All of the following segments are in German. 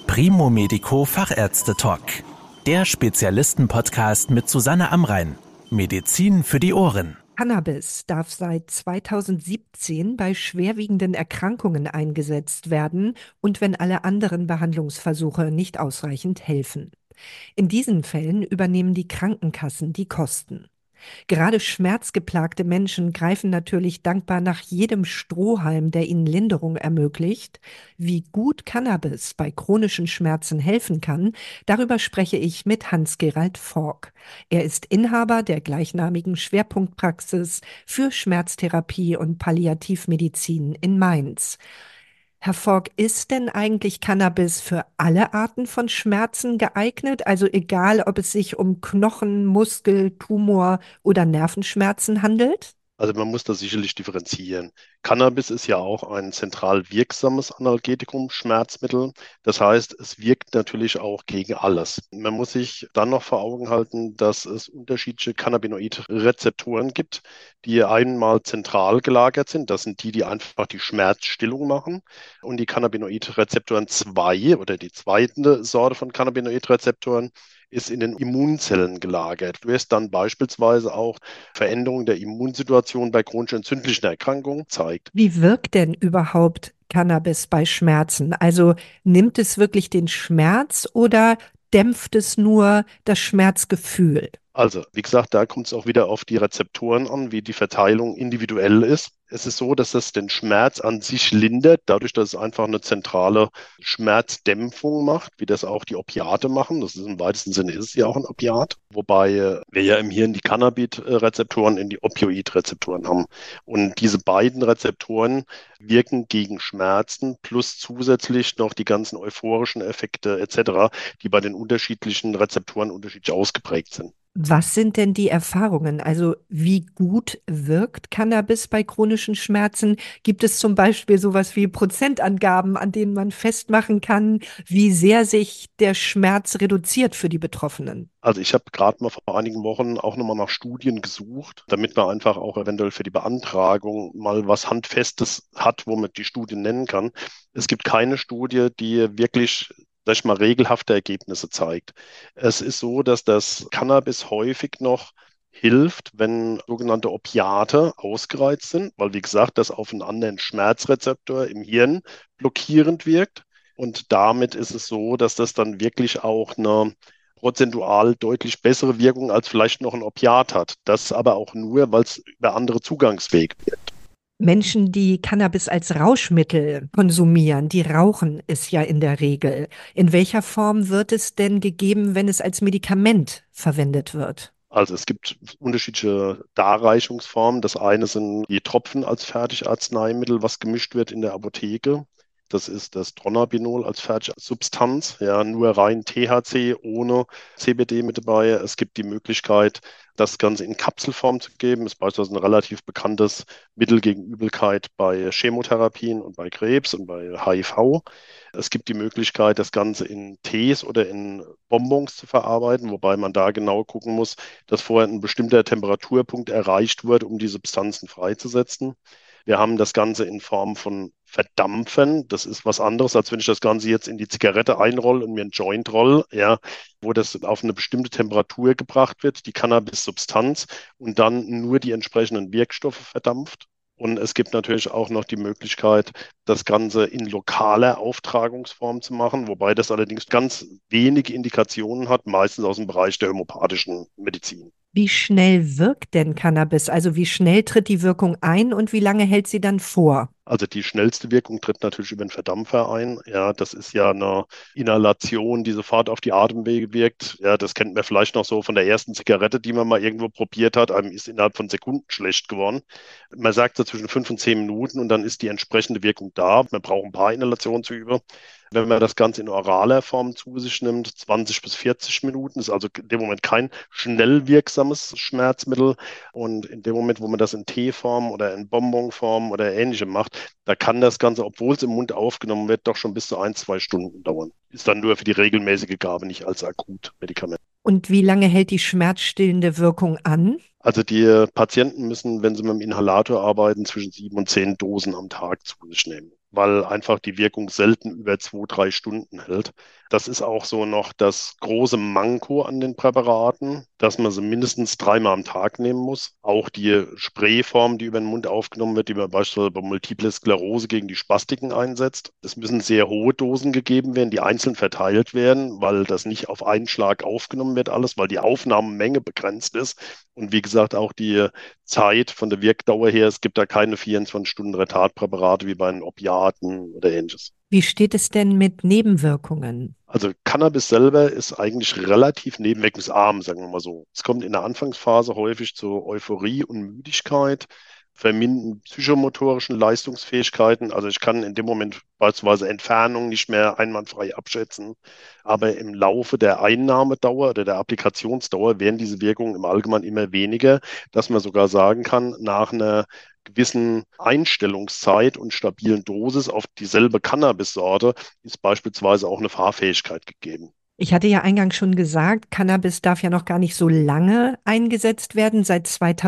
Primo Medico Fachärzte-Talk. Der Spezialisten-Podcast mit Susanne Amrein. Medizin für die Ohren. Cannabis darf seit 2017 bei schwerwiegenden Erkrankungen eingesetzt werden und wenn alle anderen Behandlungsversuche nicht ausreichend helfen. In diesen Fällen übernehmen die Krankenkassen die Kosten. Gerade schmerzgeplagte Menschen greifen natürlich dankbar nach jedem Strohhalm, der ihnen Linderung ermöglicht. Wie gut Cannabis bei chronischen Schmerzen helfen kann, darüber spreche ich mit Hans-Gerald Fork. Er ist Inhaber der gleichnamigen Schwerpunktpraxis für Schmerztherapie und Palliativmedizin in Mainz. Herr Fork, ist denn eigentlich Cannabis für alle Arten von Schmerzen geeignet? Also egal, ob es sich um Knochen-, Muskel-, Tumor- oder Nervenschmerzen handelt? Also man muss da sicherlich differenzieren. Cannabis ist ja auch ein zentral wirksames Analgetikum, Schmerzmittel. Das heißt, es wirkt natürlich auch gegen alles. Man muss sich dann noch vor Augen halten, dass es unterschiedliche Cannabinoid-Rezeptoren gibt, die einmal zentral gelagert sind. Das sind die einfach die Schmerzstillung machen. Und die Cannabinoid-Rezeptoren 2 oder die zweite Sorte von Cannabinoid-Rezeptoren ist in den Immunzellen gelagert. Du hast dann beispielsweise auch Veränderungen der Immunsituation bei chronisch entzündlichen Erkrankungen zeigt. Wie wirkt denn überhaupt Cannabis bei Schmerzen? Also nimmt es wirklich den Schmerz oder dämpft es nur das Schmerzgefühl? Also, wie gesagt, da kommt es auch wieder auf die Rezeptoren an, wie die Verteilung individuell ist. Es ist so, dass das den Schmerz an sich lindert, dadurch, dass es einfach eine zentrale Schmerzdämpfung macht, wie das auch die Opiate machen. Das ist im weitesten Sinne ist es ja auch ein Opiat, wobei wir ja im Hirn die Cannabis-Rezeptoren in die Opioid-Rezeptoren haben. Und diese beiden Rezeptoren wirken gegen Schmerzen plus zusätzlich noch die ganzen euphorischen Effekte etc., die bei den unterschiedlichen Rezeptoren unterschiedlich ausgeprägt sind. Was sind denn die Erfahrungen? Also wie gut wirkt Cannabis bei chronischen Schmerzen? Gibt es zum Beispiel sowas wie Prozentangaben, an denen man festmachen kann, wie sehr sich der Schmerz reduziert für die Betroffenen? Also ich habe gerade mal vor einigen Wochen auch nochmal nach Studien gesucht, damit man einfach auch eventuell für die Beantragung mal was Handfestes hat, womit die Studien nennen kann. Es gibt keine Studie, die wirklich, sag ich mal, regelhafte Ergebnisse zeigt. Es ist so, dass das Cannabis häufig noch hilft, wenn sogenannte Opiate ausgereizt sind, weil wie gesagt, das auf einen anderen Schmerzrezeptor im Hirn blockierend wirkt. Und damit ist es so, dass das dann wirklich auch eine prozentual deutlich bessere Wirkung als vielleicht noch ein Opiat hat. Das aber auch nur, weil es über andere Zugangswege wirkt. Menschen, die Cannabis als Rauschmittel konsumieren, die rauchen es ja in der Regel. In welcher Form wird es denn gegeben, wenn es als Medikament verwendet wird? Also es gibt unterschiedliche Darreichungsformen. Das eine sind die Tropfen als Fertigarzneimittel, was gemischt wird in der Apotheke. Das ist das Dronabinol als Fertigsubstanz, ja, nur rein THC ohne CBD mit dabei. Es gibt die Möglichkeit, das Ganze in Kapselform zu geben. Das ist beispielsweise ein relativ bekanntes Mittel gegen Übelkeit bei Chemotherapien und bei Krebs und bei HIV. Es gibt die Möglichkeit, das Ganze in Tees oder in Bonbons zu verarbeiten, wobei man da genau gucken muss, dass vorher ein bestimmter Temperaturpunkt erreicht wurde, um die Substanzen freizusetzen. Wir haben das Ganze in Form von Verdampfen. Das ist was anderes, als wenn ich das Ganze jetzt in die Zigarette einrolle und mir einen Joint roll, ja, wo das auf eine bestimmte Temperatur gebracht wird, die Cannabis-Substanz, und dann nur die entsprechenden Wirkstoffe verdampft. Und es gibt natürlich auch noch die Möglichkeit, das Ganze in lokaler Auftragungsform zu machen, wobei das allerdings ganz wenige Indikationen hat, meistens aus dem Bereich der homöopathischen Medizin. Wie schnell wirkt denn Cannabis? Also wie schnell tritt die Wirkung ein und wie lange hält sie dann vor? Also die schnellste Wirkung tritt natürlich über den Verdampfer ein. Ja, das ist ja eine Inhalation, die sofort auf die Atemwege wirkt. Ja, das kennt man vielleicht noch so von der ersten Zigarette, die man mal irgendwo probiert hat. Einem ist innerhalb von Sekunden schlecht geworden. Man sagt so zwischen 5 und 10 Minuten und dann ist die entsprechende Wirkung da. Man braucht ein paar Inhalationen zu über. Wenn man das Ganze in oraler Form zu sich nimmt, 20 bis 40 Minuten, ist also in dem Moment kein schnell wirksames Schmerzmittel. Und in dem Moment, wo man das in Teeform oder in Bonbonform oder ähnlichem macht, da kann das Ganze, obwohl es im Mund aufgenommen wird, doch schon bis zu 1, 2 Stunden dauern. Ist dann nur für die regelmäßige Gabe, nicht als Akutmedikament. Und wie lange hält die schmerzstillende Wirkung an? Also die Patienten müssen, wenn sie mit dem Inhalator arbeiten, zwischen 7 und 10 Dosen am Tag zu sich nehmen. weil einfach die Wirkung selten über 2-3 Stunden hält. Das ist auch so noch das große Manko an den Präparaten, dass man sie mindestens 3-mal am Tag nehmen muss. Auch die Sprayform, die über den Mund aufgenommen wird, die man beispielsweise bei Multiple Sklerose gegen die Spastiken einsetzt. Es müssen sehr hohe Dosen gegeben werden, die einzeln verteilt werden, weil das nicht auf einen Schlag aufgenommen wird alles, weil die Aufnahmemenge begrenzt ist. Und wie gesagt, auch die Zeit von der Wirkdauer her, es gibt da keine 24-Stunden-Retardpräparate wie bei den Opiaten oder ähnliches. Wie steht es denn mit Nebenwirkungen? Also Cannabis selber ist eigentlich relativ nebenwirkungsarm, sagen wir mal so. Es kommt in der Anfangsphase häufig zu Euphorie und Müdigkeit, vermindern psychomotorischen Leistungsfähigkeiten. Also ich kann in dem Moment beispielsweise Entfernung nicht mehr einwandfrei abschätzen. Aber im Laufe der Einnahmedauer oder der Applikationsdauer werden diese Wirkungen im Allgemeinen immer weniger, dass man sogar sagen kann, nach einer gewissen Einstellungszeit und stabilen Dosis auf dieselbe Cannabis-Sorte ist beispielsweise auch eine Fahrfähigkeit gegeben. Ich hatte ja eingangs schon gesagt, Cannabis darf ja noch gar nicht so lange eingesetzt werden, seit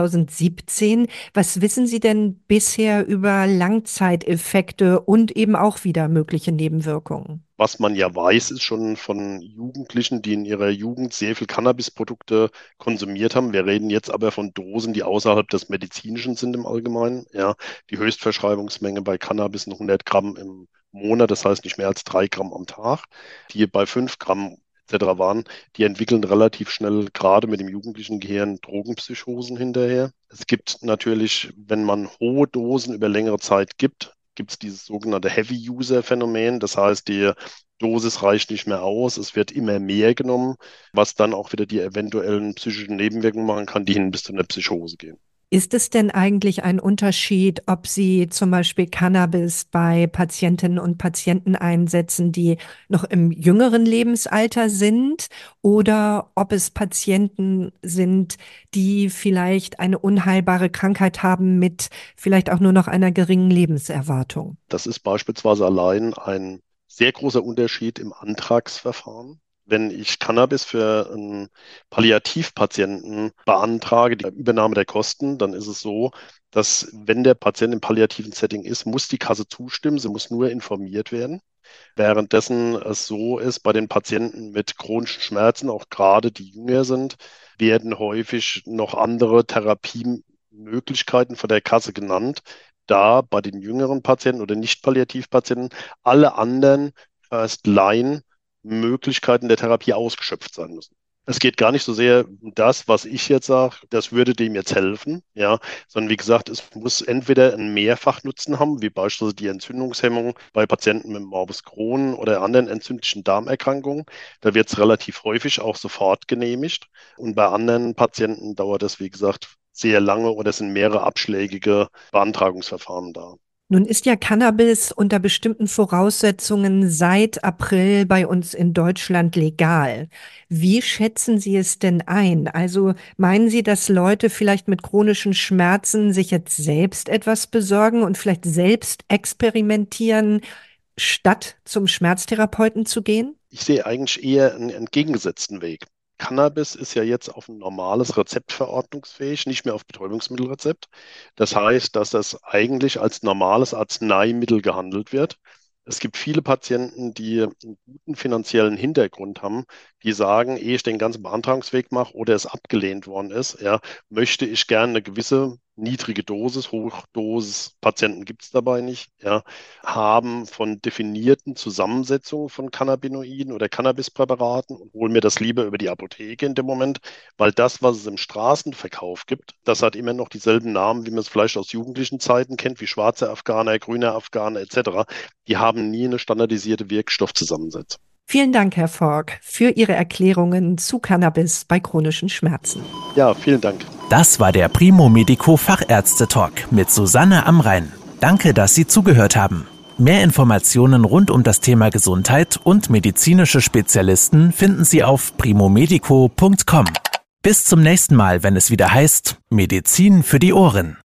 2017. Was wissen Sie denn bisher über Langzeiteffekte und eben auch wieder mögliche Nebenwirkungen? Was man ja weiß, ist schon von Jugendlichen, die in ihrer Jugend sehr viel Cannabisprodukte konsumiert haben. Wir reden jetzt aber von Dosen, die außerhalb des Medizinischen sind im Allgemeinen. Ja, die Höchstverschreibungsmenge bei Cannabis sind 100 Gramm im Monat, das heißt nicht mehr als 3 Gramm am Tag. Die bei 5 Gramm etc. waren, die entwickeln relativ schnell, gerade mit dem jugendlichen Gehirn, Drogenpsychosen hinterher. Es gibt natürlich, wenn man hohe Dosen über längere Zeit gibt es dieses sogenannte Heavy-User-Phänomen. Das heißt, die Dosis reicht nicht mehr aus, es wird immer mehr genommen, was dann auch wieder die eventuellen psychischen Nebenwirkungen machen kann, die hin bis zu einer Psychose gehen. Ist es denn eigentlich ein Unterschied, ob Sie zum Beispiel Cannabis bei Patientinnen und Patienten einsetzen, die noch im jüngeren Lebensalter sind, oder ob es Patienten sind, die vielleicht eine unheilbare Krankheit haben mit vielleicht auch nur noch einer geringen Lebenserwartung? Das ist beispielsweise allein ein sehr großer Unterschied im Antragsverfahren. Wenn ich Cannabis für einen Palliativpatienten beantrage, die Übernahme der Kosten, dann ist es so, dass wenn der Patient im palliativen Setting ist, muss die Kasse zustimmen, sie muss nur informiert werden. Währenddessen es so ist, bei den Patienten mit chronischen Schmerzen, auch gerade die jünger sind, werden häufig noch andere Therapiemöglichkeiten von der Kasse genannt, da bei den jüngeren Patienten oder Nicht-Palliativpatienten alle anderen First-Line Möglichkeiten der Therapie ausgeschöpft sein müssen. Es geht gar nicht so sehr um das, was ich jetzt sage, das würde dem jetzt helfen, ja, sondern wie gesagt, es muss entweder einen Mehrfachnutzen haben, wie beispielsweise die Entzündungshemmung bei Patienten mit Morbus Crohn oder anderen entzündlichen Darmerkrankungen. Da wird es relativ häufig auch sofort genehmigt. Und bei anderen Patienten dauert das, wie gesagt, sehr lange oder es sind mehrere abschlägige Beantragungsverfahren da. Nun ist ja Cannabis unter bestimmten Voraussetzungen seit April bei uns in Deutschland legal. Wie schätzen Sie es denn ein? Also meinen Sie, dass Leute vielleicht mit chronischen Schmerzen sich jetzt selbst etwas besorgen und vielleicht selbst experimentieren, statt zum Schmerztherapeuten zu gehen? Ich sehe eigentlich eher einen entgegengesetzten Weg. Cannabis ist ja jetzt auf ein normales Rezept verordnungsfähig, nicht mehr auf Betäubungsmittelrezept. Das heißt, dass das eigentlich als normales Arzneimittel gehandelt wird. Es gibt viele Patienten, die einen guten finanziellen Hintergrund haben, die sagen, ehe ich den ganzen Beantragungsweg mache oder es abgelehnt worden ist, ja, möchte ich gerne eine gewisse niedrige Dosis, Hochdosis, Patienten gibt es dabei nicht, ja, haben von definierten Zusammensetzungen von Cannabinoiden oder Cannabispräparaten und holen mir das lieber über die Apotheke in dem Moment, weil das, was es im Straßenverkauf gibt, das hat immer noch dieselben Namen, wie man es vielleicht aus jugendlichen Zeiten kennt, wie schwarzer Afghaner, grüner Afghaner etc. Die haben nie eine standardisierte Wirkstoffzusammensetzung. Vielen Dank, Herr Fork, für Ihre Erklärungen zu Cannabis bei chronischen Schmerzen. Ja, vielen Dank. Das war der Primo Medico Fachärzte-Talk mit Susanne Amrein. Danke, dass Sie zugehört haben. Mehr Informationen rund um das Thema Gesundheit und medizinische Spezialisten finden Sie auf primomedico.com. Bis zum nächsten Mal, wenn es wieder heißt Medizin für die Ohren.